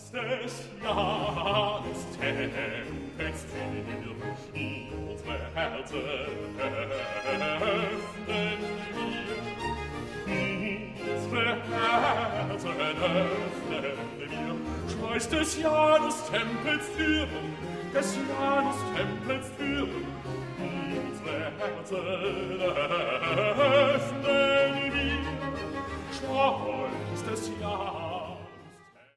des Jahres Tempels Tür, unsere Herzen öffnen wir. Unsere Herzen öffnen wir. Schmeißt des Janus Tempels Türen, des Janus Tempels Türen, unsere Herzen öffnen